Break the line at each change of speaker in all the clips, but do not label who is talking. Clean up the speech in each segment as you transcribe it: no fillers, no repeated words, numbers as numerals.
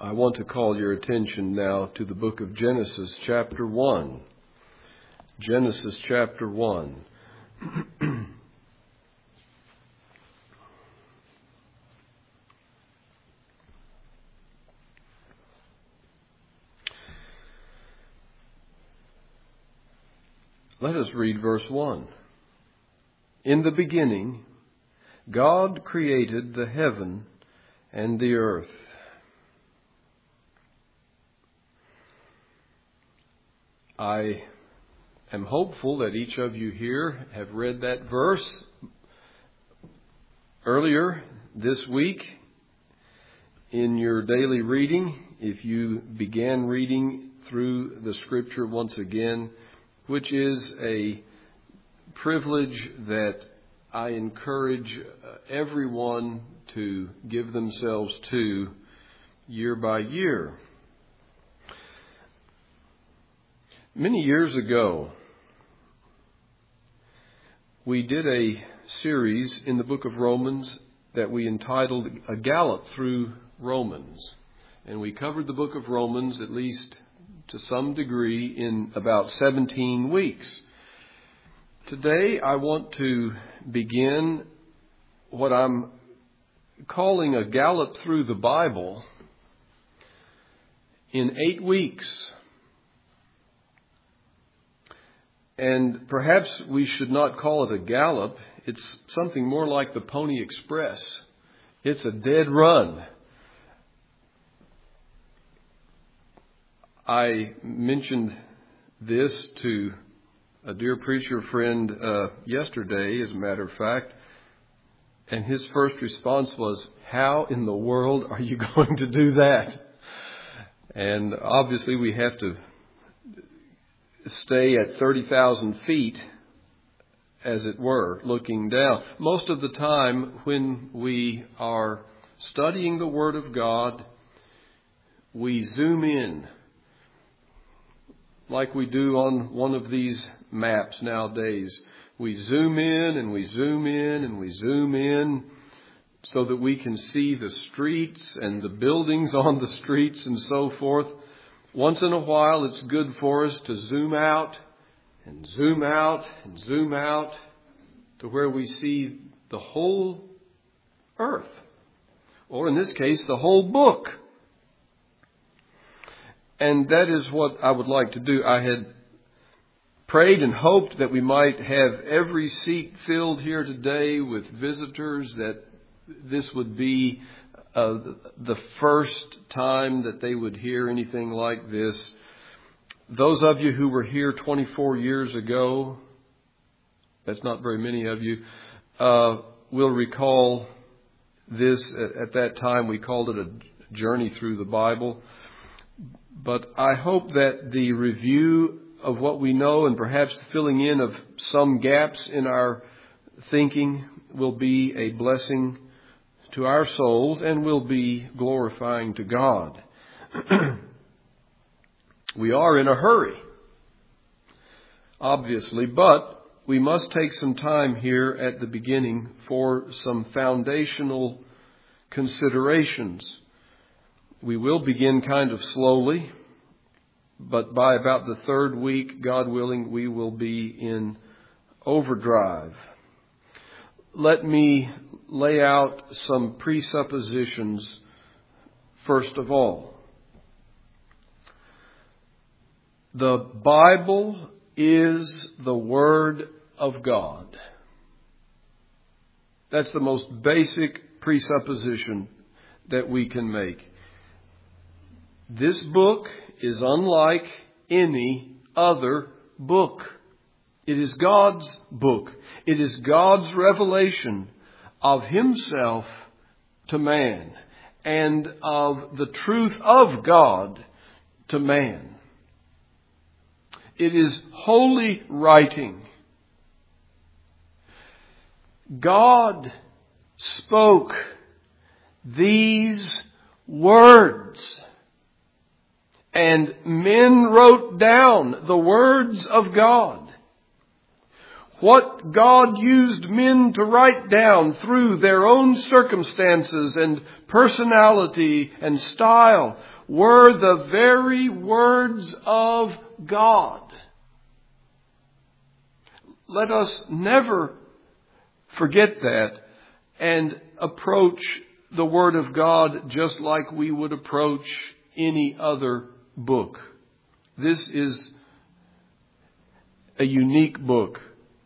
I want to call your attention now to the book of Genesis chapter 1. Genesis chapter 1. Let us read verse 1. In the beginning, God created the heaven and the earth. I am hopeful that each of you here have read that verse earlier this week in your daily reading. If you began reading through the Scripture once again, which is a privilege that I encourage everyone to give themselves to year by year. Many years ago, we did a series in the book of Romans that we entitled A Gallop Through Romans. And we covered the book of Romans, at least to some degree, in about 17 weeks. Today, I want to begin what I'm calling a gallop through the Bible in 8 weeks. And perhaps we should not call it a gallop. It's something more like the Pony Express. It's a dead run. I mentioned this to a dear preacher friend yesterday, as a matter of fact, and his first response was, "How in the world are you going to do that?" And obviously we have to stay at 30,000 feet, as it were, looking down. Most of the time when we are studying the Word of God, we zoom in, like we do on one of these maps nowadays. We zoom in and we zoom in and we zoom in so that we can see the streets and the buildings on the streets and so forth. Once in a while, it's good for us to zoom out and zoom out and zoom out to where we see the whole earth, or in this case, the whole book. And that is what I would like to do. I had prayed and hoped that we might have every seat filled here today with visitors, that this would be the first time that they would hear anything like this. Those of you who were here 24 years ago, that's not very many of you, will recall this. At that time, we called it a journey through the Bible. But I hope that the review of what we know and perhaps filling in of some gaps in our thinking will be a blessing to our souls and will be glorifying to God. We are in a hurry, obviously, but we must take some time here at the beginning for some foundational considerations. We will begin kind of slowly, but by about the third week, God willing, we will be in overdrive. Let me lay out some presuppositions first of all. The Bible is the Word of God. That's the most basic presupposition that we can make. This book is unlike any other book. It is God's book. It is God's revelation of Himself to man and of the truth of God to man. It is holy writing. God spoke these words, and men wrote down the words of God. what God used men to write down through their own circumstances and personality and style were the very words of God. Let us never forget that and approach the Word of God just like we would approach any other book. This is a unique book.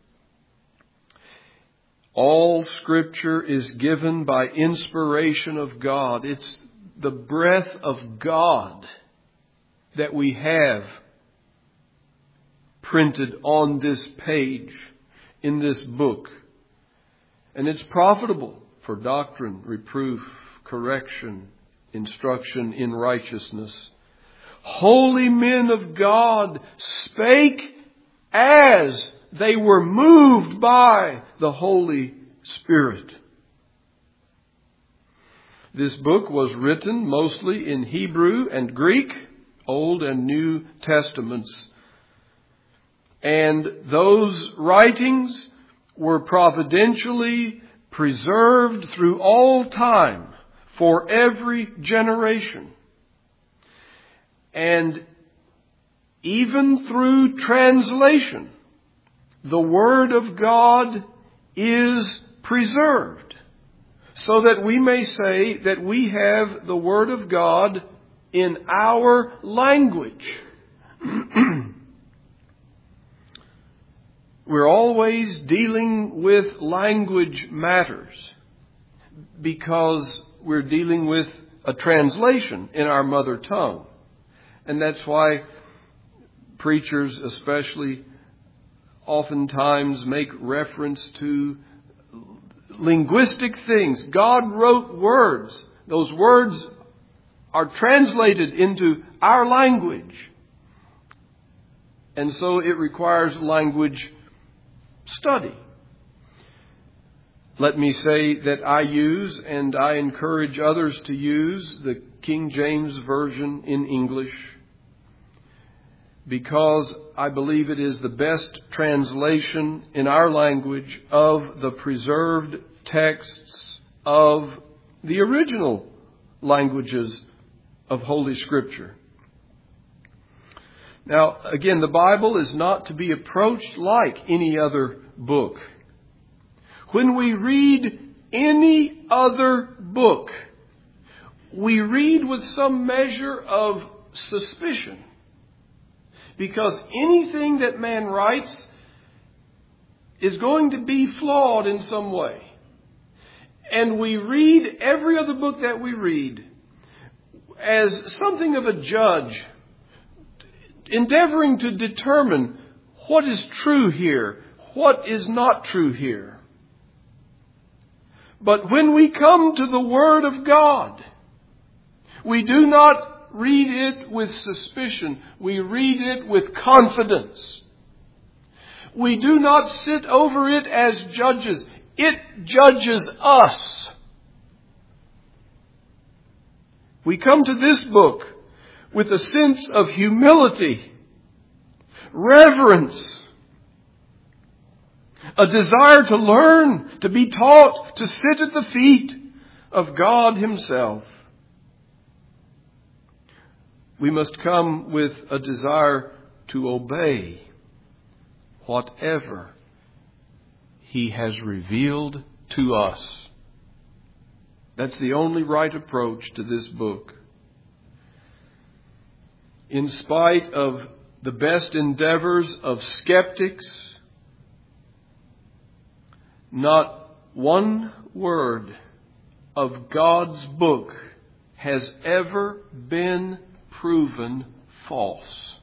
All Scripture is given by inspiration of God. It's the breath of God that we have printed on this page in this book. And it's profitable for doctrine, reproof, correction, instruction in righteousness. Holy men of God spake as they were moved by the Holy Spirit. This book was written mostly in Hebrew and Greek, Old and New Testaments. And those writings were providentially preserved through all time for every generation. And even through translation, the Word of God is preserved, so that we may say that we have the Word of God in our language. We're always dealing with language matters because we're dealing with a translation in our mother tongue. And that's why preachers especially oftentimes make reference to linguistic things. God wrote words. Those words are translated into our language. And so it requires language study. Let me say that I use, and I encourage others to use, the King James Version in English, because I believe it is the best translation in our language of the preserved texts of the original languages of Holy Scripture. Now, again, the Bible is not to be approached like any other book. When we read any other book, we read with some measure of suspicion. Because anything that man writes is going to be flawed in some way. And we read every other book that we read as something of a judge, endeavoring to determine what is true here, what is not true here. But when we come to the Word of God, we do not read it with suspicion. We read it with confidence. We do not sit over it as judges. It judges us. We come to this book with a sense of humility, reverence, a desire to learn, to be taught, to sit at the feet of God Himself. We must come with a desire to obey whatever He has revealed to us. That's the only right approach to this book. In spite of the best endeavors of skeptics, not one word of God's book has ever been proven false.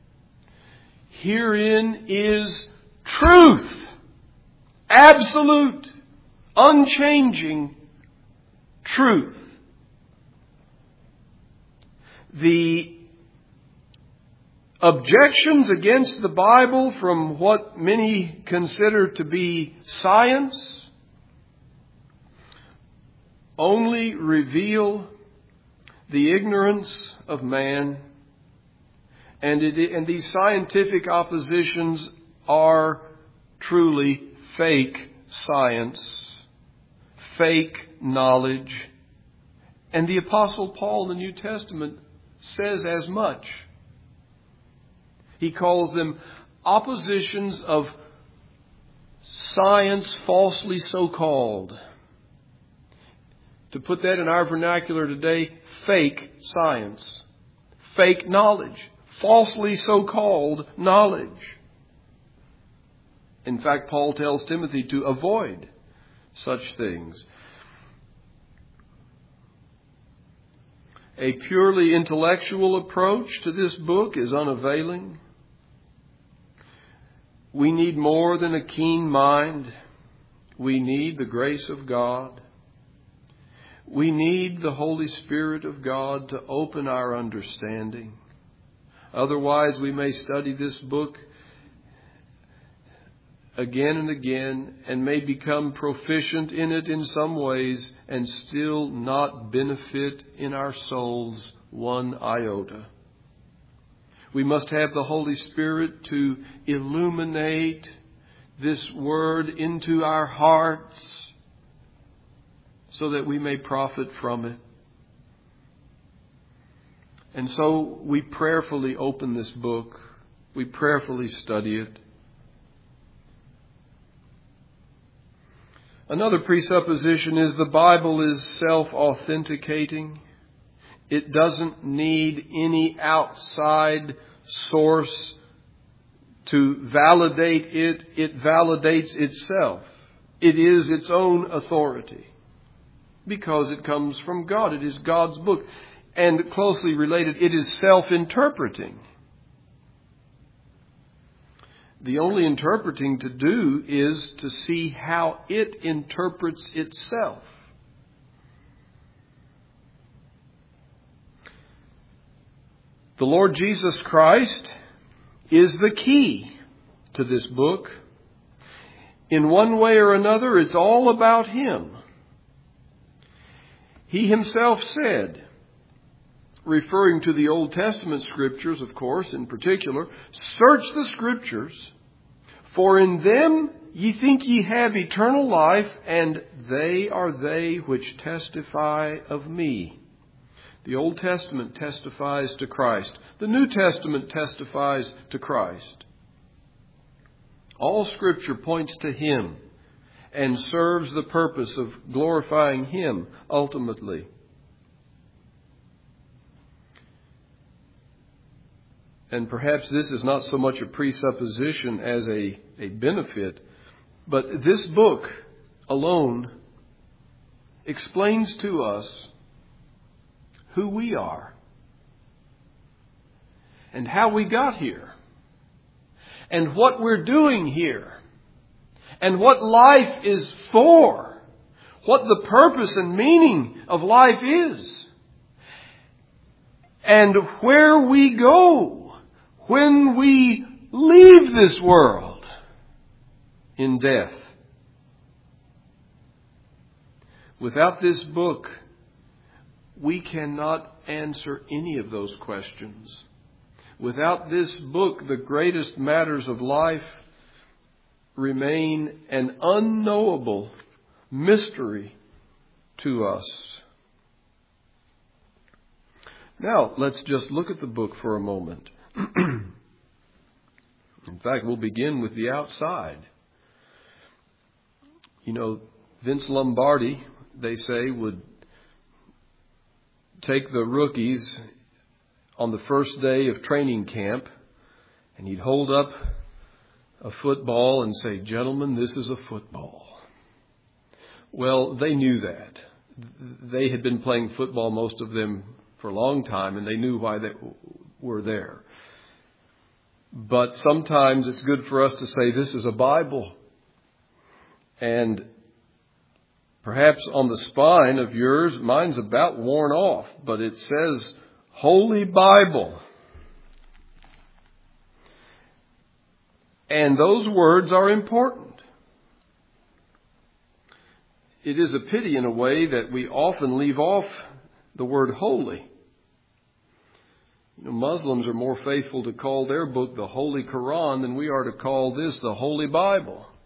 Herein is truth, absolute, unchanging truth. The objections against the Bible from what many consider to be science only reveal the ignorance of man, and these scientific oppositions are truly fake science, fake knowledge. And the Apostle Paul in the New Testament says as much. He calls them oppositions of science falsely so called. To put that in our vernacular today, fake science, fake knowledge, falsely so called knowledge. In fact, Paul tells Timothy to avoid such things. A purely intellectual approach to this book is unavailing. We need more than a keen mind. We need the grace of God. We need the Holy Spirit of God to open our understanding. Otherwise, we may study this book again and again and may become proficient in it in some ways and still not benefit in our souls one iota. We must have the Holy Spirit to illuminate this word into our hearts so that we may profit from it. And so we prayerfully open this book. We prayerfully study it. Another presupposition is the Bible is self-authenticating. It doesn't need any outside source to validate it. It validates itself. It is its own authority because it comes from God. It is God's book. And closely related, it is self-interpreting. The only interpreting to do is to see how it interprets itself. The Lord Jesus Christ is the key to this book. In one way or another, it's all about Him. He Himself said, referring to the Old Testament Scriptures, of course, in particular, "Search the Scriptures, for in them ye think ye have eternal life, and they are they which testify of me." The Old Testament testifies to Christ. The New Testament testifies to Christ. All Scripture points to Him and serves the purpose of glorifying Him ultimately. And perhaps this is not so much a presupposition as a benefit, but this book alone explains to us who we are and how we got here and what we're doing here and what life is for, what the purpose and meaning of life is, and where we go when we leave this world in death. Without this book, we cannot answer any of those questions. Without this book, the greatest matters of life remain an unknowable mystery to us. Now, let's just look at the book for a moment. In fact, we'll begin with the outside. You know, Vince Lombardi, they say, would take the rookies on the first day of training camp and he'd hold up a football and say, "Gentlemen, this is a football." Well, they knew that. They had been playing football, most of them, for a long time, and they knew why they were there. But sometimes it's good for us to say, "This is a Bible." And perhaps on the spine of yours, mine's about worn off, but it says Holy Bible. And those words are important. It is a pity in a way that we often leave off the word holy. You know, Muslims are more faithful to call their book the Holy Quran than we are to call this the Holy Bible.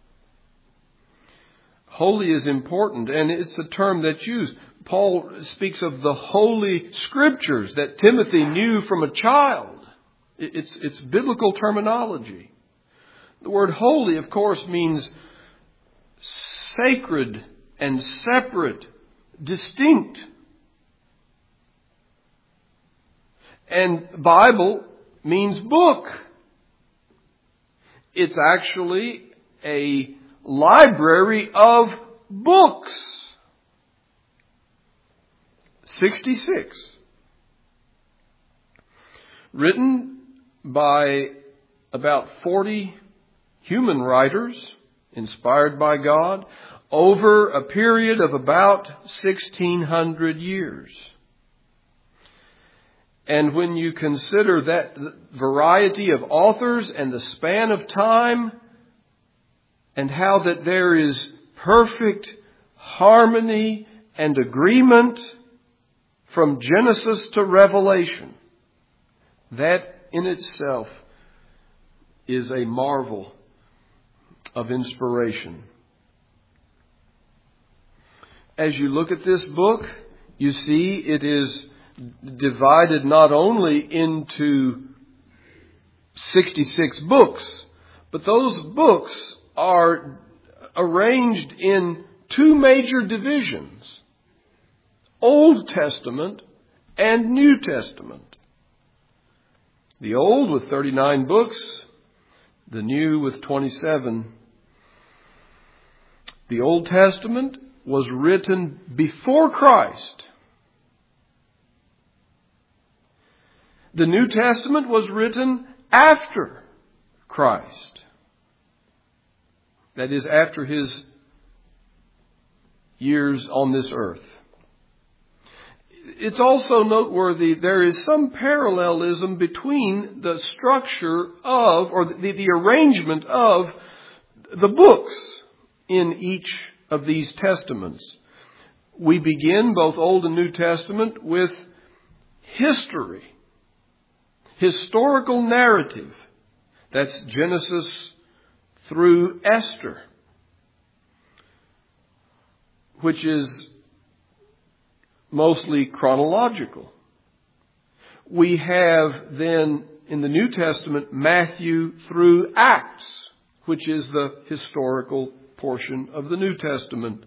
Holy is important, and it's a term that's used. Paul speaks of the holy scriptures that Timothy knew from a child. It's biblical terminology. The word holy, of course, means sacred and separate, distinct. And Bible means book. It's actually a library of books. 66. Written by about 40 human writers, inspired by God, over a period of about 1,600 years. And when you consider that variety of authors and the span of time, and how that there is perfect harmony and agreement from Genesis to Revelation, that in itself is a marvel of inspiration. As you look at this book, you see it is divided not only into 66 books, but those books are arranged in two major divisions: Old Testament and New Testament. The Old with 39 books, the New with 27. The Old Testament was written before Christ. The New Testament was written after Christ. That is, after His years on this earth. It's also noteworthy there is some parallelism between the structure of, or the arrangement of, the books in each of these testaments. We begin both Old and New Testament with history, historical narrative. That's Genesis through Esther, which is mostly chronological. We have then in the New Testament Matthew through Acts, which is the historical portion of the New Testament.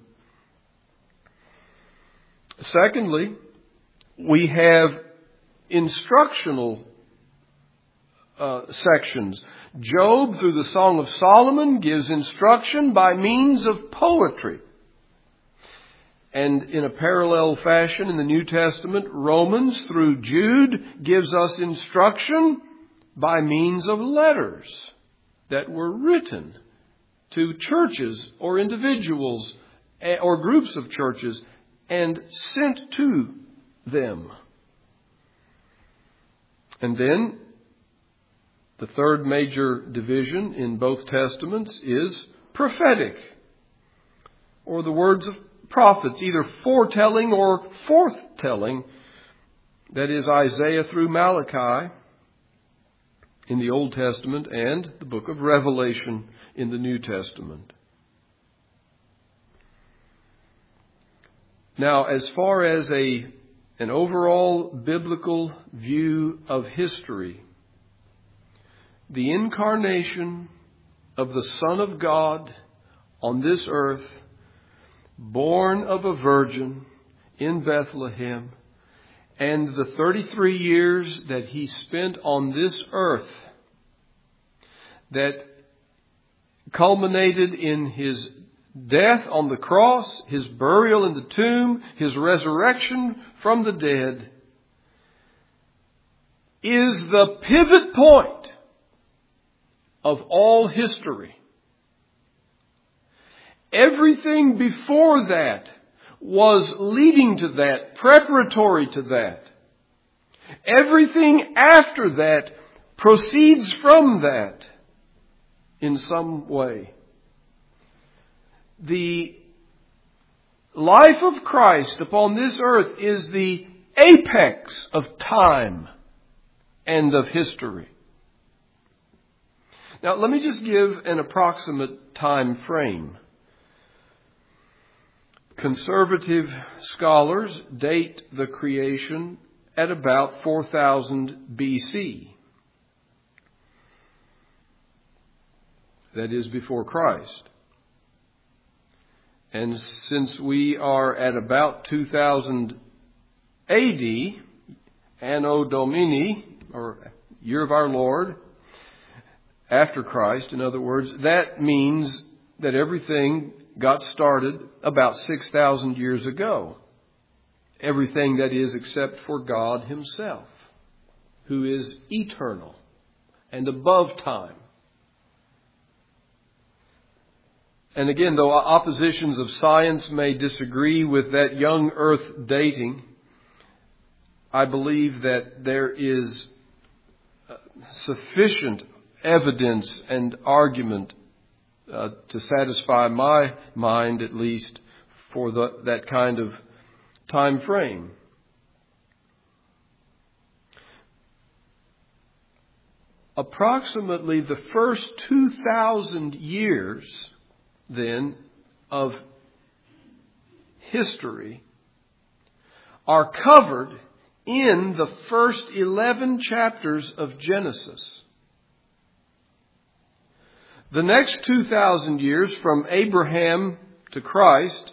Secondly, we have instructional sections. Job, through the Song of Solomon, gives instruction by means of poetry. And in a parallel fashion in the New Testament, Romans, through Jude, gives us instruction by means of letters that were written to churches or individuals or groups of churches and sent to them. And then the third major division in both Testaments is prophetic, or the words of prophets, either foretelling or forthtelling. That is Isaiah through Malachi in the Old Testament and the book of Revelation in the New Testament. Now, as far as an overall biblical view of history, the incarnation of the Son of God on this earth, born of a virgin in Bethlehem, and the 33 years that He spent on this earth that culminated in His death on the cross, His burial in the tomb, His resurrection from the dead, is the pivot point of all history. Everything before that was leading to that, preparatory to that. Everything after that proceeds from that in some way. The life of Christ upon this earth is the apex of time and of history. Now, let me just give an approximate time frame. Conservative scholars date the creation at about 4000 BC. That is before Christ. And since we are at about 2000 AD, Anno Domini, or year of our Lord, after Christ, in other words, that means that everything got started about 6,000 years ago. Everything, that is, except for God Himself, who is eternal and above time. And again, though oppositions of science may disagree with that young earth dating, I believe that there is sufficient evidence and argument to satisfy my mind, at least, for that kind of time frame. Approximately the first 2,000 years, then, of history are covered in the first 11 chapters of Genesis. The next 2,000 years, from Abraham to Christ,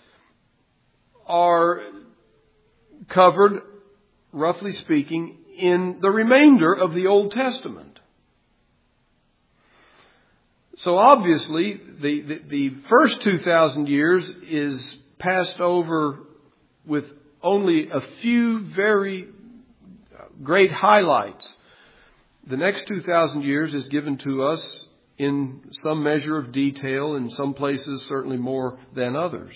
are covered, roughly speaking, in the remainder of the Old Testament. So obviously, the first 2,000 years is passed over with only a few very great highlights. The next 2,000 years is given to us in some measure of detail, in some places certainly more than others.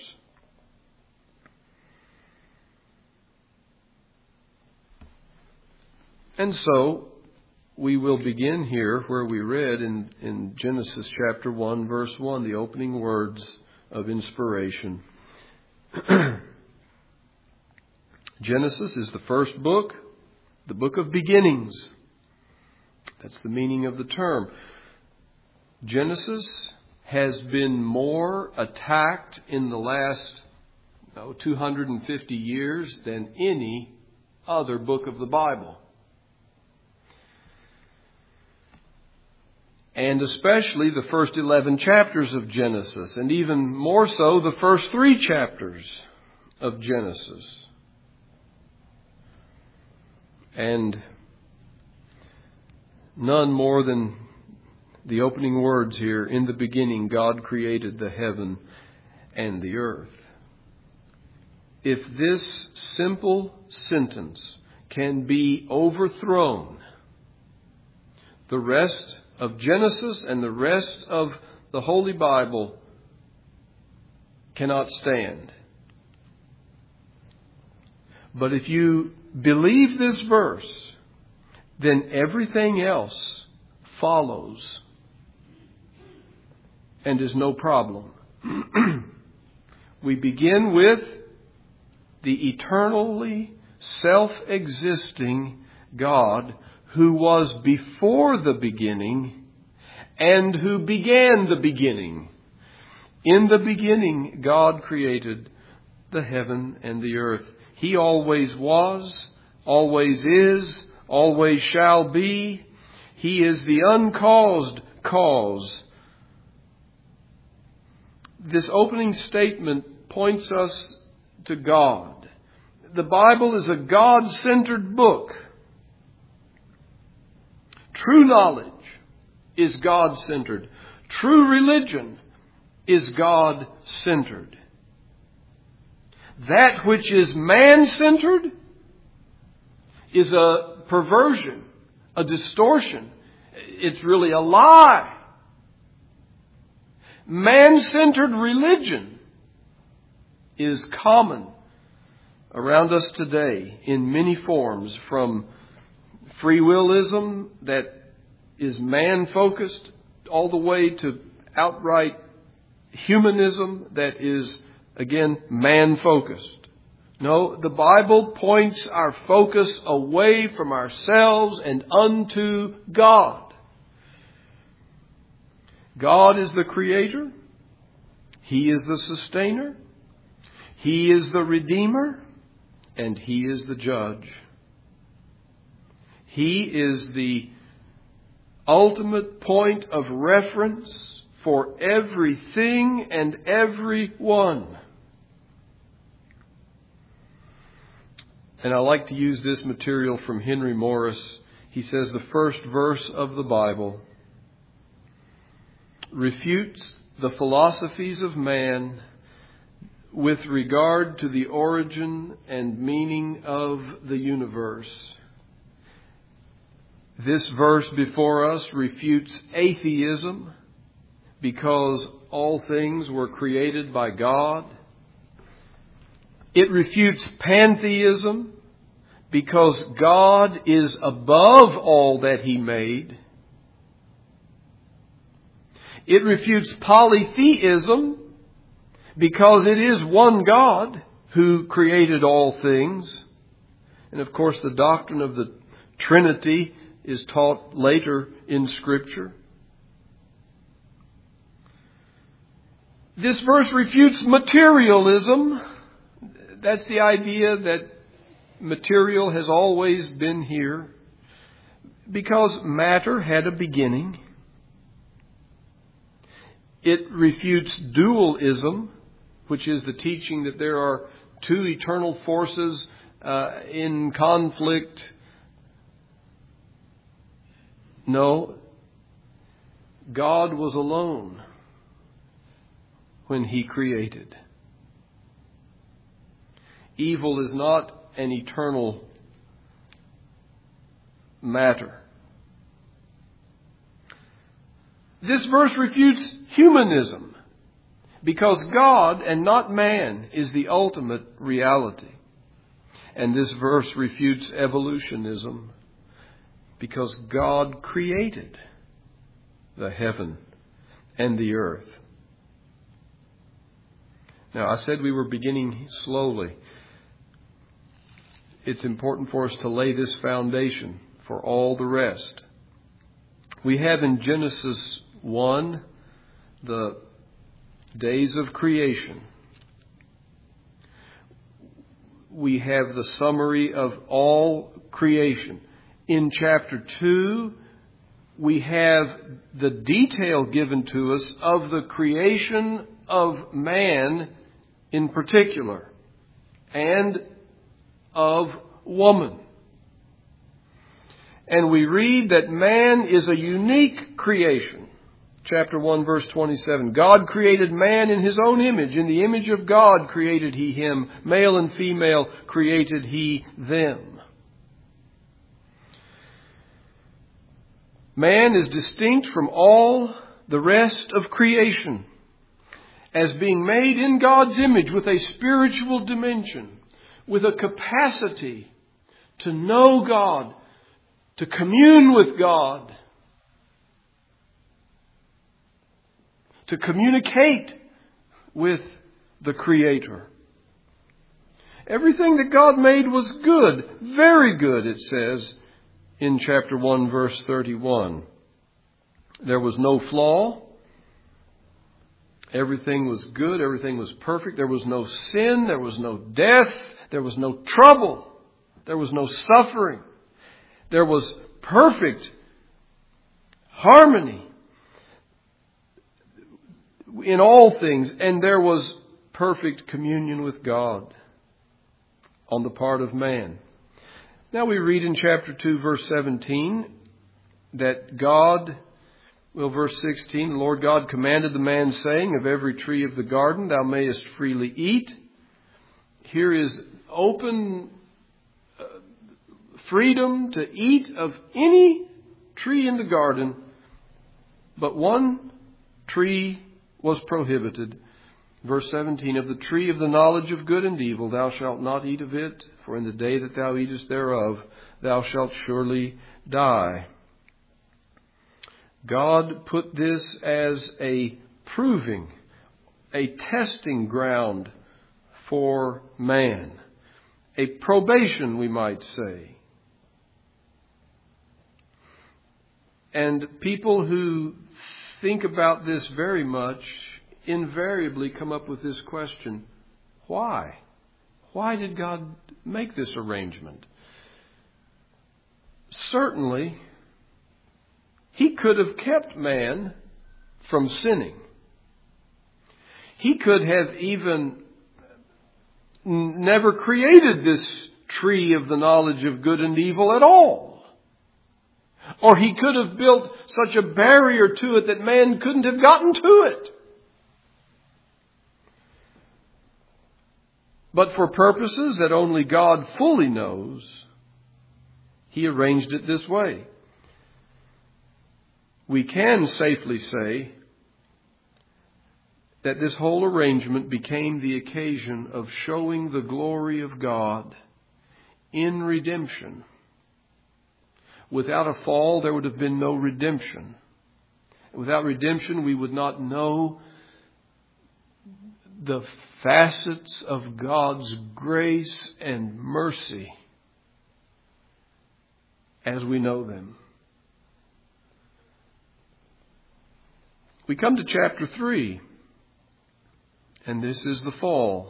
And so, we will begin here where we read in Genesis chapter 1, verse 1, the opening words of inspiration. Genesis is the first book, the book of beginnings. That's the meaning of the term. Genesis has been more attacked in the last 250 years than any other book of the Bible. And especially the first 11 chapters of Genesis, and even more so the first 3 chapters of Genesis. And none more than the opening words here, in the beginning God created the heaven and the earth. If this simple sentence can be overthrown, the rest of Genesis and the rest of the Holy Bible cannot stand. But if you believe this verse, then everything else follows and is no problem. We begin with the eternally self-existing God who was before the beginning and who began the beginning. In the beginning, God created the heaven and the earth. He always was, always is, always shall be. He is the uncaused cause. This opening statement points us to God. The Bible is a God-centered book. True knowledge is God-centered. True religion is God-centered. That which is man-centered is a perversion, a distortion. It's really a lie. Man-centered religion is common around us today in many forms, from free willism that is man-focused all the way to outright humanism that is, again, man-focused. No, the Bible points our focus away from ourselves and unto God. God is the creator. He is the sustainer. He is the Redeemer and He is the Judge. He is the ultimate point of reference for everything and everyone. And I like to use this material from Henry Morris. He says the first verse of the Bible refutes the philosophies of man with regard to the origin and meaning of the universe. This verse before us refutes atheism because all things were created by God. It refutes pantheism because God is above all that He made. It refutes polytheism because it is one God who created all things. And of course, the doctrine of the Trinity is taught later in Scripture. This verse refutes materialism. That's the idea that material has always been here because matter had a beginning. It refutes dualism, which is the teaching that there are two eternal forces in conflict. No, God was alone when He created. Evil is not an eternal matter. This verse refutes humanism because God and not man is the ultimate reality. And this verse refutes evolutionism because God created the heaven and the earth. Now, I said we were beginning slowly. It's important for us to lay this foundation for all the rest. We have in Genesis 1 the days of creation. We have the summary of all creation. In chapter 2, we have the detail given to us of the creation of man in particular and of woman. And we read that man is a unique creation. Chapter 1, verse 27. God created man in His own image. In the image of God created He him. Male and female created He them. Man is distinct from all the rest of creation as being made in God's image with a spiritual dimension, with a capacity to know God, to commune with God, to communicate with the Creator. Everything that God made was good, very good, it says in chapter 1, verse 31. There was no flaw. Everything was good. Everything was perfect. There was no sin. There was no death. There was no trouble. There was no suffering. There was perfect harmony in all things. And there was perfect communion with God on the part of man. Now we read in chapter 2, verse 17, that God, verse 16, the Lord God commanded the man, saying, of every tree of the garden thou mayest freely eat. Here is open freedom to eat of any tree in the garden, but one tree was prohibited. Verse 17, of the tree of the knowledge of good and evil thou shalt not eat of it, for in the day that thou eatest thereof thou shalt surely die. God put this as a proving, a testing ground for man. A probation, we might say. And people who think about this very much invariably come up with this question: Why? Why did God make this arrangement? Certainly, He could have kept man from sinning. He could have even never created this tree of the knowledge of good and evil at all. Or He could have built such a barrier to it that man couldn't have gotten to it. But for purposes that only God fully knows, He arranged it this way. We can safely say that this whole arrangement became the occasion of showing the glory of God in redemption. Without a fall, there would have been no redemption. Without redemption, we would not know the facets of God's grace and mercy as we know them. We come to chapter 3, and this is the fall.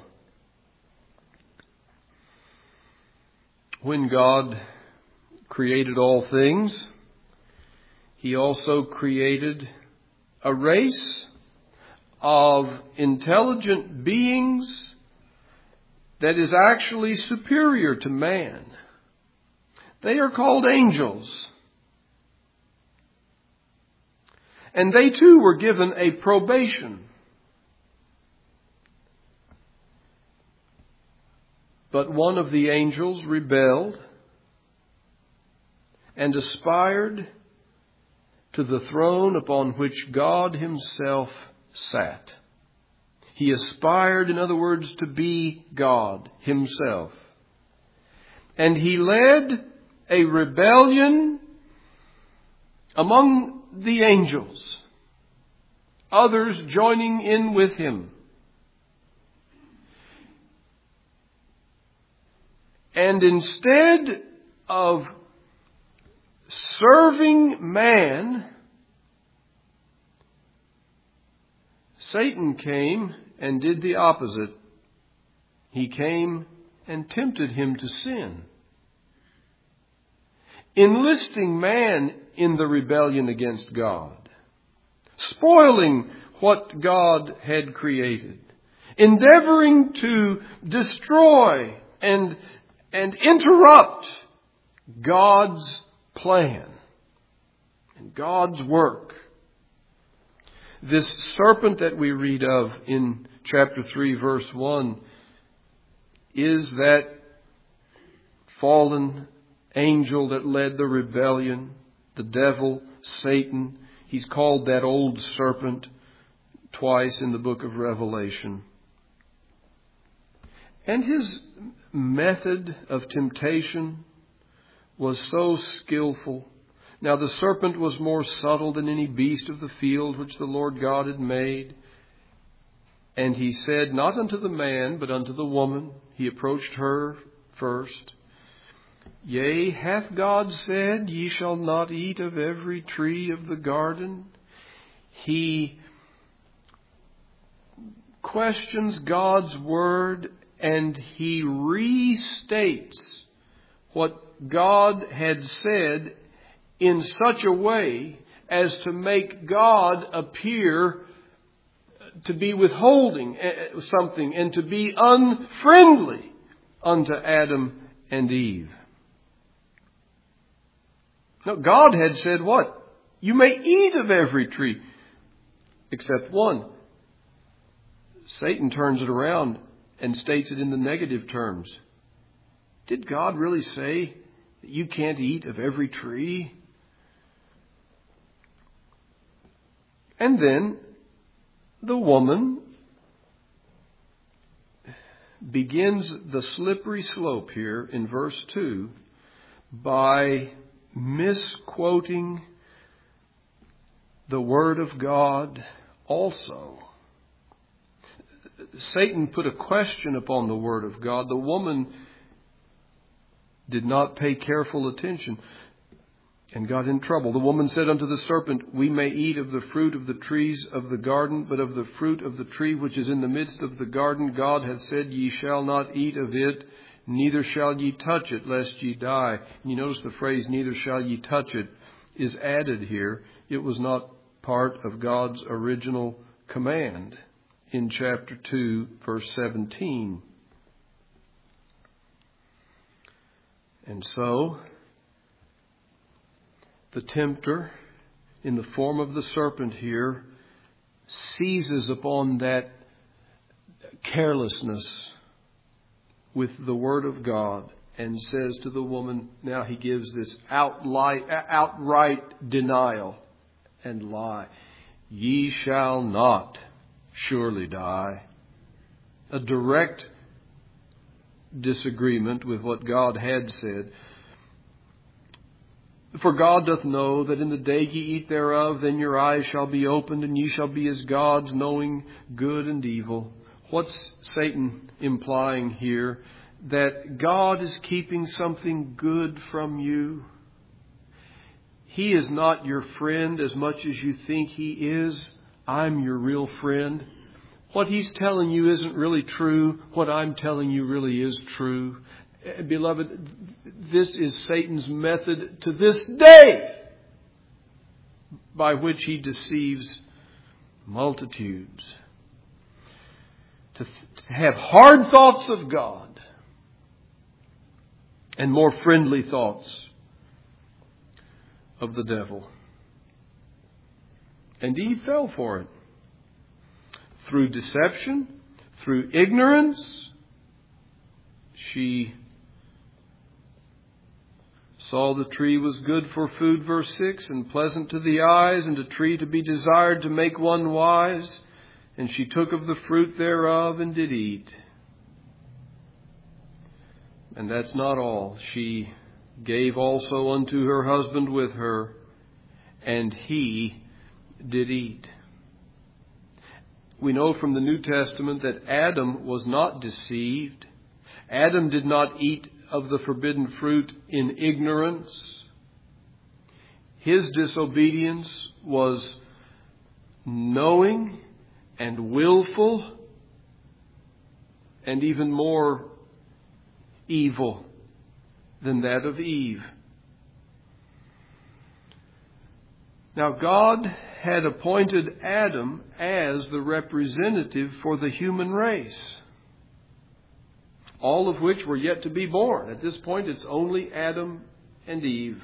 When God created all things, He also created a race of intelligent beings that is actually superior to man. They are called angels. And they too were given a probation. But one of the angels rebelled and aspired to the throne upon which God Himself sat. He aspired, in other words, to be God Himself. And he led a rebellion among the angels, others joining in with him. And instead of serving man, Satan came and did the opposite. He came and tempted him to sin, enlisting man in the rebellion against God, spoiling what God had created, endeavoring to destroy and interrupt God's plan and God's work. This serpent that we read of in chapter 3, verse 1, is that fallen angel that led the rebellion, the devil, Satan. He's called that old serpent twice in the book of Revelation. And his method of temptation was so skillful. Now the serpent was more subtle than any beast of the field which the Lord God had made. And he said, not unto the man, but unto the woman. He approached her first. Yea, hath God said, ye shall not eat of every tree of the garden? He questions God's word and he restates what God had said in such a way as to make God appear to be withholding something and to be unfriendly unto Adam and Eve. Now, God had said what? You may eat of every tree except one. Satan turns it around and states it in the negative terms. Did God really say that you can't eat of every tree? And then the woman begins the slippery slope here in verse 2 by misquoting the Word of God also. Satan put a question upon the Word of God. The woman did not pay careful attention. and got in trouble. The woman said unto the serpent, We may eat of the fruit of the trees of the garden, but of the fruit of the tree which is in the midst of the garden, God hath said, Ye shall not eat of it, neither shall ye touch it, lest ye die. And you notice the phrase, neither shall ye touch it, is added here. It was not part of God's original command in chapter 2, verse 17. And so, the tempter, in the form of the serpent here, seizes upon that carelessness with the Word of God and says to the woman, now he gives this outright denial and lie. Ye shall not surely die. A direct disagreement with what God had said. For God doth know that in the day ye eat thereof, then your eyes shall be opened, and ye shall be as gods, knowing good and evil. What's Satan implying here? That God is keeping something good from you. He is not your friend as much as you think He is. I'm your real friend. What He's telling you isn't really true. What I'm telling you really is true. Beloved, this is Satan's method to this day by which he deceives multitudes. To have hard thoughts of God and more friendly thoughts of the devil. And Eve fell for it. Through deception, through ignorance, she saw the tree was good for food, verse 6, and pleasant to the eyes, and a tree to be desired to make one wise. And she took of the fruit thereof and did eat. And that's not all. She gave also unto her husband with her, and he did eat. We know from the New Testament that Adam was not deceived. Adam did not eat of the forbidden fruit in ignorance. His disobedience was knowing and willful and even more evil than that of Eve. Now, God had appointed Adam as the representative for the human race, all of which were yet to be born. At this point, it's only Adam and Eve.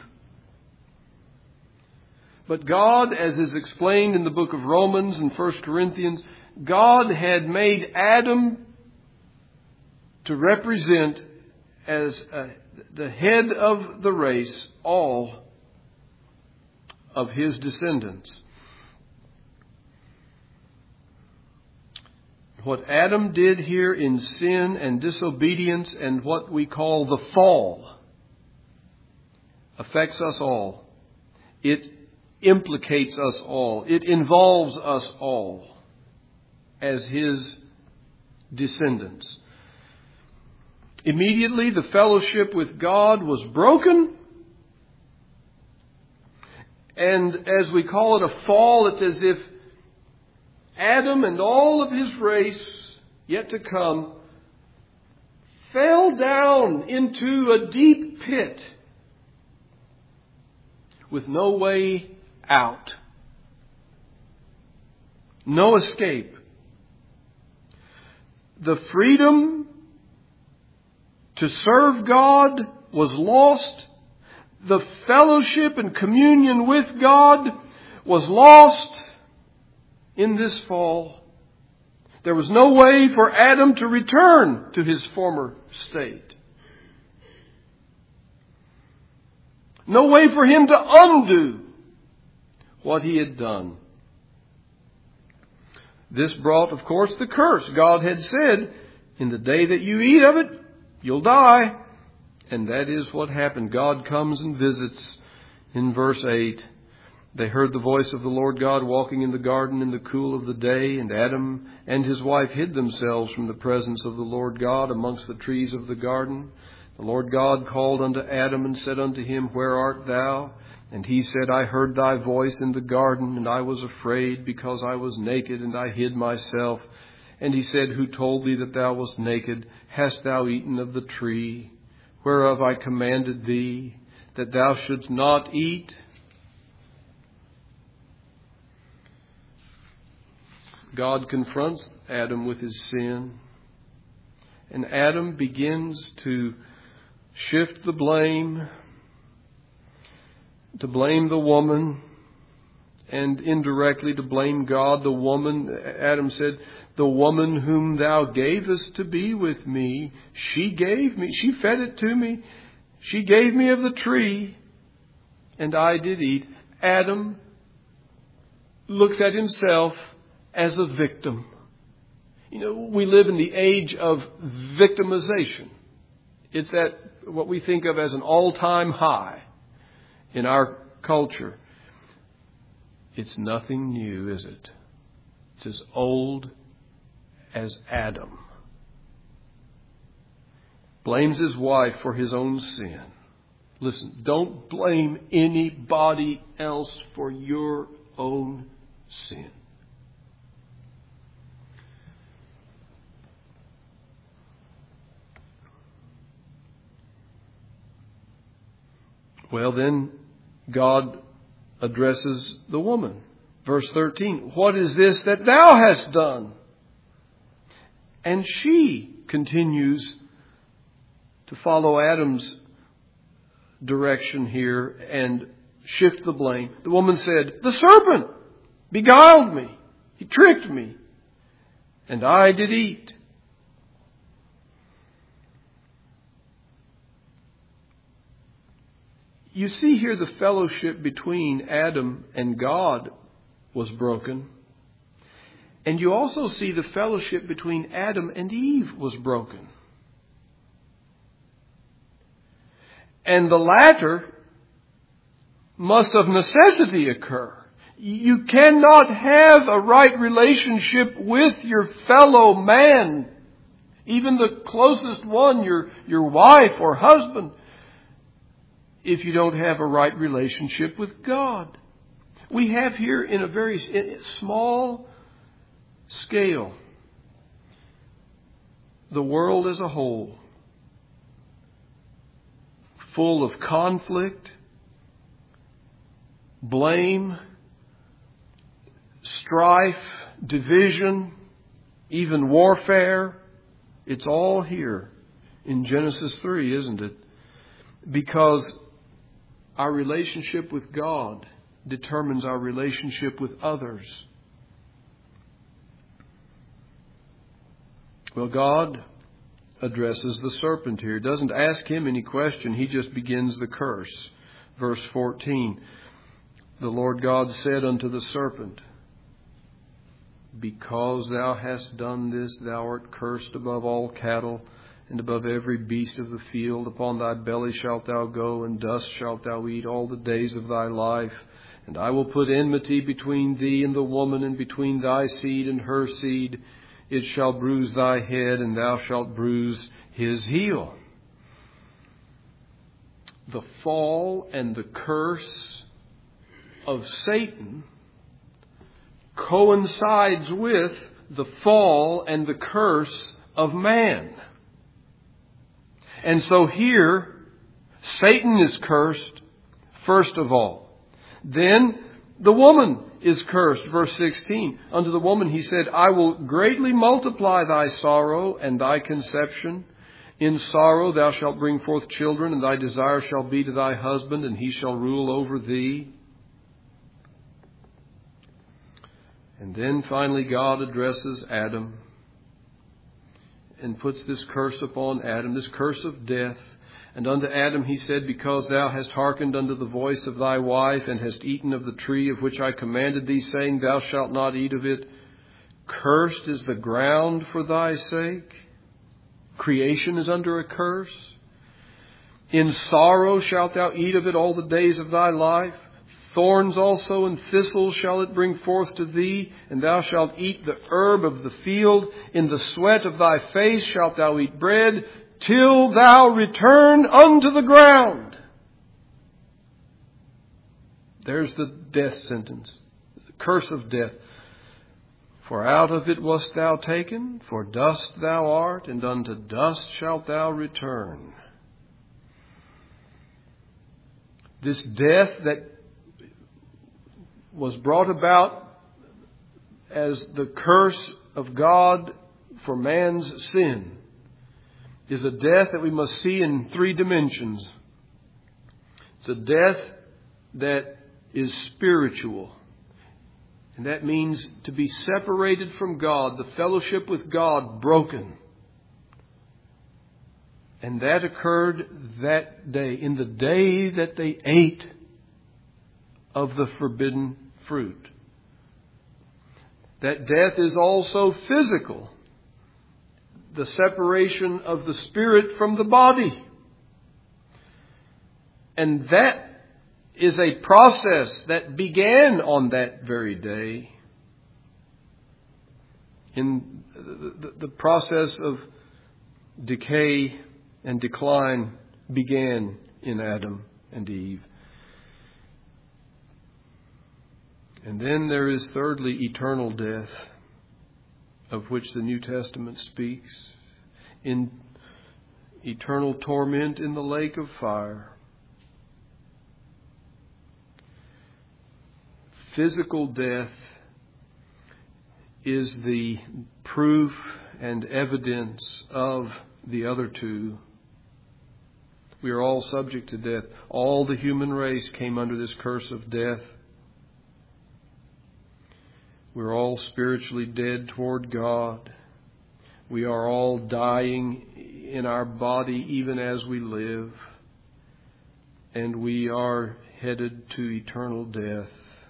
But God, as is explained in the book of Romans and 1 Corinthians, God had made Adam to represent as the head of the race all of his descendants. What Adam did here in sin and disobedience and what we call the fall affects us all. It implicates us all. It involves us all as his descendants. Immediately, the fellowship with God was broken. And as we call it a fall, it's as if Adam and all of his race yet to come fell down into a deep pit with no way out. No escape. The freedom to serve God was lost. The fellowship and communion with God was lost in this fall. There was no way for Adam to return to his former state. No way for him to undo what he had done. This brought, of course, the curse. God had said, in the day that you eat of it, you'll die. And that is what happened. God comes and visits in verse 8. They heard the voice of the Lord God walking in the garden in the cool of the day, and Adam and his wife hid themselves from the presence of the Lord God amongst the trees of the garden. The Lord God called unto Adam and said unto him, Where art thou? And he said, I heard thy voice in the garden, and I was afraid, because I was naked, and I hid myself. And he said, Who told thee that thou wast naked? Hast thou eaten of the tree, whereof I commanded thee, that thou shouldst not eat? God confronts Adam with his sin. And Adam begins to shift the blame, to blame the woman, and indirectly to blame God. The woman, Adam said, the woman whom thou gavest to be with me, she fed it to me. She gave me of the tree, and I did eat. Adam looks at himself as a victim. You know, we live in the age of victimization. It's at what we think of as an all-time high in our culture. It's nothing new, is it? It's as old as Adam. Blames his wife for his own sin. Listen, don't blame anybody else for your own sin. Well, then God addresses the woman. Verse 13, what is this that thou hast done? And she continues to follow Adam's direction here and shift the blame. The woman said, the serpent beguiled me. He tricked me. And I did eat. You see here the fellowship between Adam and God was broken. And you also see the fellowship between Adam and Eve was broken. And the latter must of necessity occur. You cannot have a right relationship with your fellow man, even the closest one, your wife or husband, if you don't have a right relationship with God. We have here in a very small scale the world as a whole, full of conflict, blame, strife, division, even warfare. It's all here in Genesis 3, isn't it? Because our relationship with God determines our relationship with others. Well, God addresses the serpent here. He doesn't ask him any question. He just begins the curse. Verse 14. The Lord God said unto the serpent, Because thou hast done this, thou art cursed above all cattle, and above every beast of the field. Upon thy belly shalt thou go, and dust shalt thou eat all the days of thy life. And I will put enmity between thee and the woman, and between thy seed and her seed. It shall bruise thy head, and thou shalt bruise his heel. The fall and the curse of Satan coincides with the fall and the curse of man. And so here, Satan is cursed, first of all. Then the woman is cursed. Verse 16. Unto the woman he said, I will greatly multiply thy sorrow and thy conception. In sorrow thou shalt bring forth children, and thy desire shall be to thy husband, and he shall rule over thee. And then finally God addresses Adam and puts this curse upon Adam, this curse of death. And unto Adam he said, Because thou hast hearkened unto the voice of thy wife, and hast eaten of the tree of which I commanded thee, saying, Thou shalt not eat of it, cursed is the ground for thy sake. Creation is under a curse. In sorrow shalt thou eat of it all the days of thy life. Thorns also and thistles shall it bring forth to thee, and thou shalt eat the herb of the field. In the sweat of thy face shalt thou eat bread, till thou return unto the ground. There's the death sentence, the curse of death. For out of it wast thou taken, for dust thou art, and unto dust shalt thou return. This death that was brought about as the curse of God for man's sin is a death that we must see in three dimensions. It's a death that is spiritual. And that means to be separated from God, the fellowship with God broken. And that occurred that day, in the day that they ate of the forbidden fruit. That death is also physical. The separation of the spirit from the body. And that is a process that began on that very day. In the process of decay and decline began in Adam and Eve. And then there is thirdly eternal death, of which the New Testament speaks, in eternal torment in the lake of fire. Physical death is the proof and evidence of the other two. We are all subject to death. All the human race came under this curse of death. We're all spiritually dead toward God. We are all dying in our body even as we live. And we are headed to eternal death.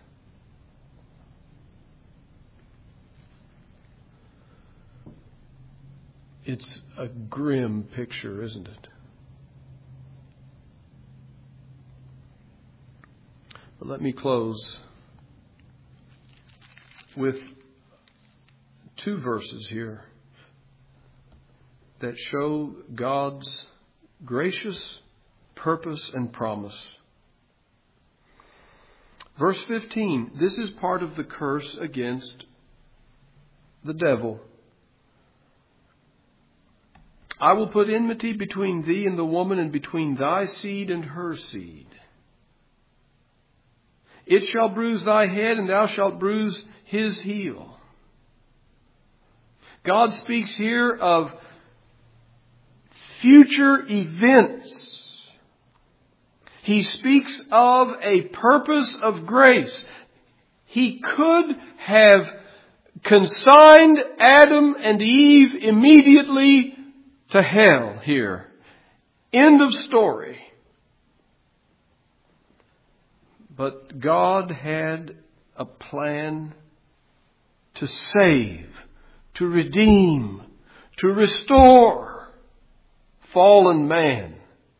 It's a grim picture, isn't it? But let me close with two verses here that show God's gracious purpose and promise. Verse 15, this is part of the curse against the devil. I will put enmity between thee and the woman, and between thy seed and her seed. It shall bruise thy head, and thou shalt bruise his heel. God speaks here of future events. He speaks of a purpose of grace. He could have consigned Adam and Eve immediately to hell here. End of story. But God had a plan to save, to redeem, to restore fallen man.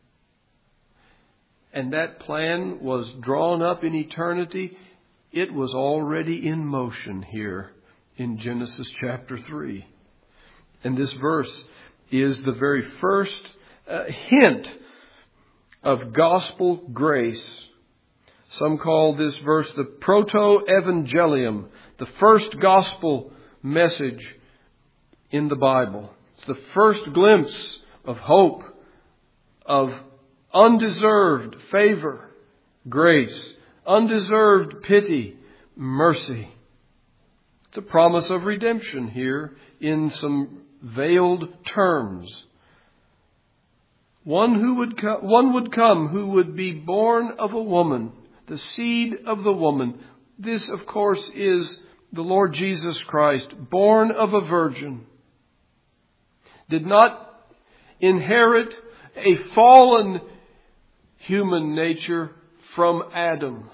And that plan was drawn up in eternity. It was already in motion here in Genesis chapter 3. And this verse is the very first hint of gospel grace. Some call this verse the proto-evangelium, the first gospel message in the Bible. It's the first glimpse of hope, of undeserved favor, grace, undeserved pity, mercy. It's a promise of redemption here in some veiled terms. One would come who would be born of a woman, the seed of the woman. This, of course, is the Lord Jesus Christ, born of a virgin. Did not inherit a fallen human nature from Adam,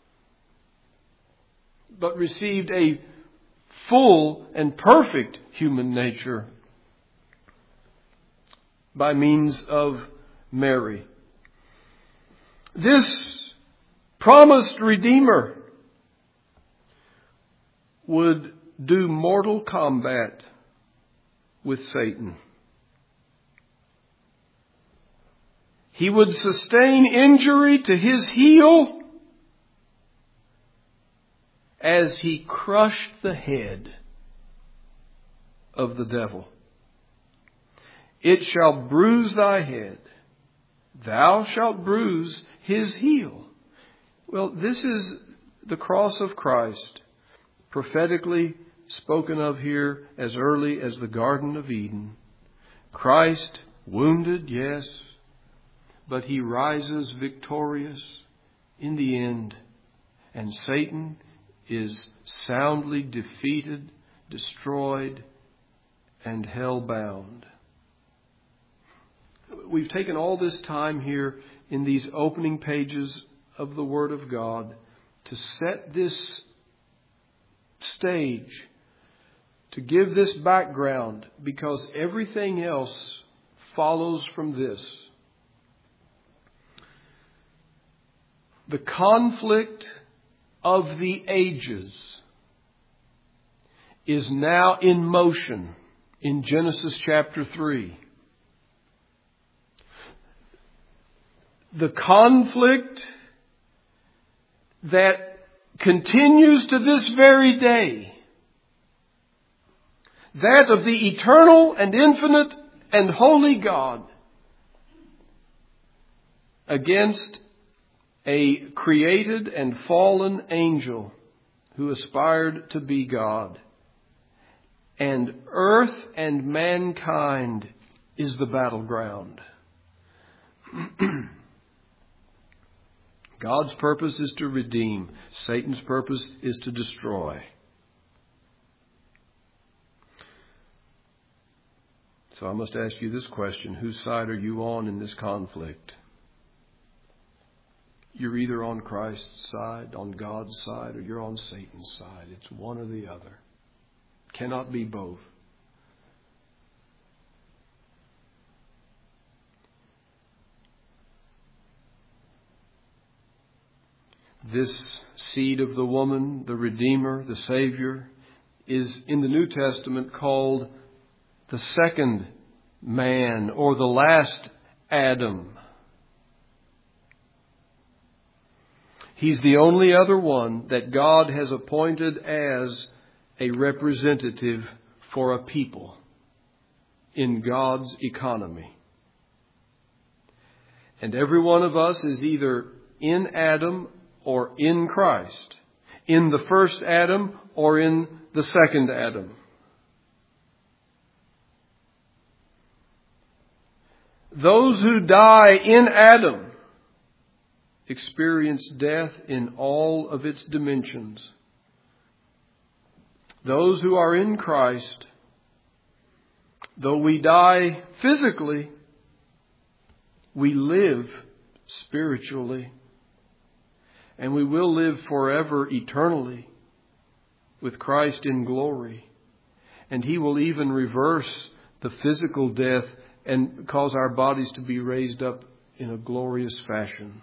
but received a full and perfect human nature by means of Mary. This promised Redeemer would do mortal combat with Satan. He would sustain injury to his heel as He crushed the head of the devil. It shall bruise thy head. Thou shalt bruise his heel. Well, this is the cross of Christ, prophetically spoken of here as early as the Garden of Eden. Christ wounded, yes, but He rises victorious in the end. And Satan is soundly defeated, destroyed, and hell-bound. We've taken all this time here in these opening pages of the Word of God to set this stage, to give this background, because everything else follows from this. The conflict of the ages is now in motion in Genesis chapter 3. The conflict that continues to this very day, that of the eternal and infinite and holy God against a created and fallen angel who aspired to be God. And earth and mankind is the battleground. God's purpose is to redeem. Satan's purpose is to destroy. So I must ask you this question: whose side are you on in this conflict? You're either on Christ's side, on God's side, or you're on Satan's side. It's one or the other. Cannot be both. This seed of the woman, the Redeemer, the Savior, is in the New Testament called the second man, or the last Adam. He's the only other one that God has appointed as a representative for a people in God's economy. And every one of us is either in Adam or in Christ, in the first Adam or in the second Adam. Those who die in Adam experience death in all of its dimensions. Those who are in Christ, though we die physically, we live spiritually. And we will live forever eternally with Christ in glory. And He will even reverse the physical death and cause our bodies to be raised up in a glorious fashion.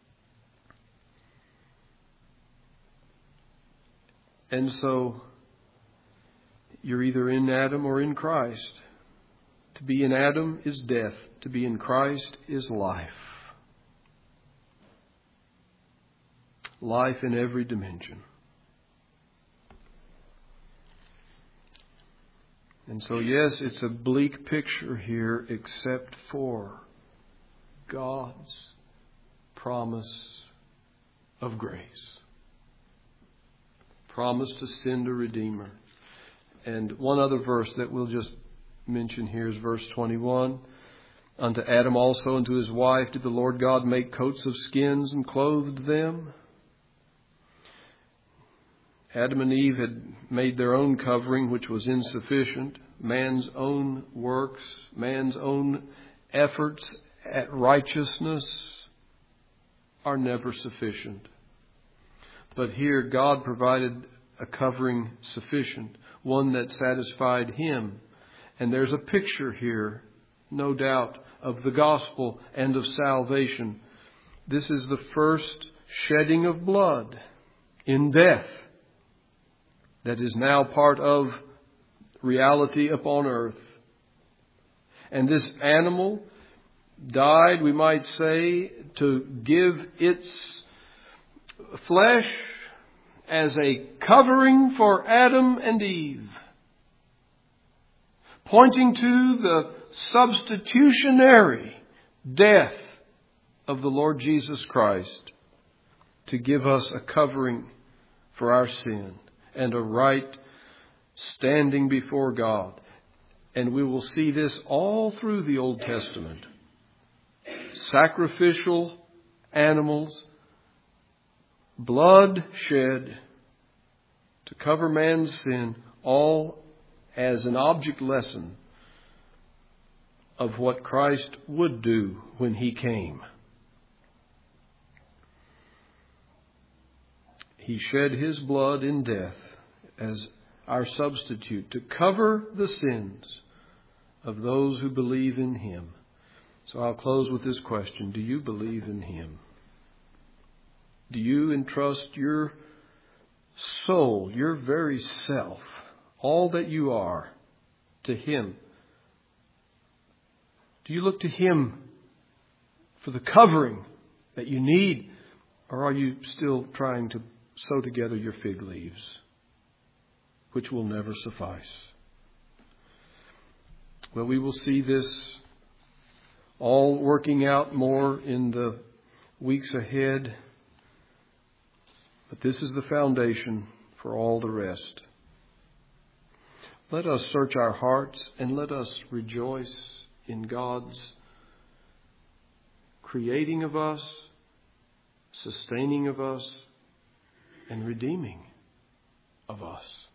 And so, you're either in Adam or in Christ. To be in Adam is death. To be in Christ is life. Life in every dimension. And so, yes, it's a bleak picture here, except for God's promise of grace. Promise to send a Redeemer. And one other verse that we'll just mention here is verse 21. Unto Adam also and to his wife did the Lord God make coats of skins and clothed them. Adam and Eve had made their own covering, which was insufficient. Man's own works, man's own efforts at righteousness are never sufficient. But here God provided a covering sufficient, one that satisfied Him. And there's a picture here, no doubt, of the gospel and of salvation. This is the first shedding of blood in death that is now part of reality upon earth. And this animal died, we might say, to give its flesh as a covering for Adam and Eve, pointing to the substitutionary death of the Lord Jesus Christ to give us a covering for our sin and a right standing before God. And we will see this all through the Old Testament. Sacrificial animals, blood shed to cover man's sin, all as an object lesson of what Christ would do when He came. He shed His blood in death as our substitute to cover the sins of those who believe in Him. So I'll close with this question. Do you believe in Him? Do you entrust your soul, your very self, all that you are, to Him? Do you look to Him for the covering that you need? Or are you still trying to sew together your fig leaves, which will never suffice? Well, we will see this all working out more in the weeks ahead. But this is the foundation for all the rest. Let us search our hearts and let us rejoice in God's creating of us, sustaining of us, and redeeming of us.